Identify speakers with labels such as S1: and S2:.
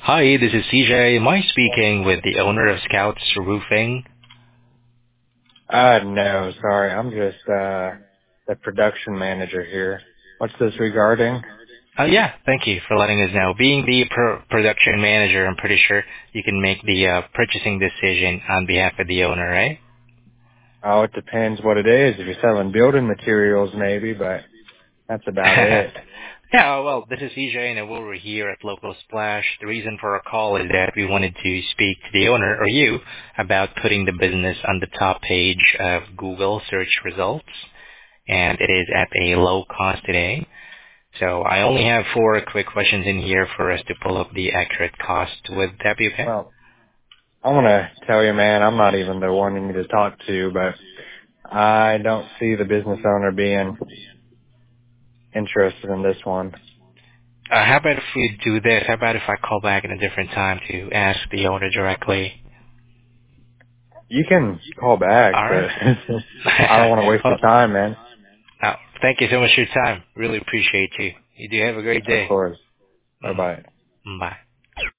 S1: Hi, this is CJ. Am I speaking with the owner of Scouts Roofing?
S2: No, sorry. I'm just the production manager here. What's this regarding?
S1: Yeah, thank you for letting us know. Being the production manager, I'm pretty sure you can make the purchasing decision on behalf of the owner, right?
S2: Oh, it depends what it is. If you're selling building materials, maybe, but that's about it.
S1: Yeah, well, this is CJ, and we're here at Local Splash. The reason for our call is that we wanted to speak to the owner, or you, about putting the business on the top page of Google search results, and it is at a low cost today. So I only have four quick questions in here for us to pull up the accurate cost. Would that be okay?
S2: Well, I want to tell you, man, I'm not even the one you need to talk to, but I don't see the business owner being interested in this one.
S1: How about if we do this? How about if I call back at a different time to ask the owner directly?
S2: You can call back,
S1: All
S2: but
S1: right.
S2: I don't want to waste
S1: Well,
S2: your time, man.
S1: thank you so much for your time. Really appreciate you. You do have a great
S2: Of
S1: day.
S2: course.
S1: Mhm.
S2: Bye-bye.
S1: Bye.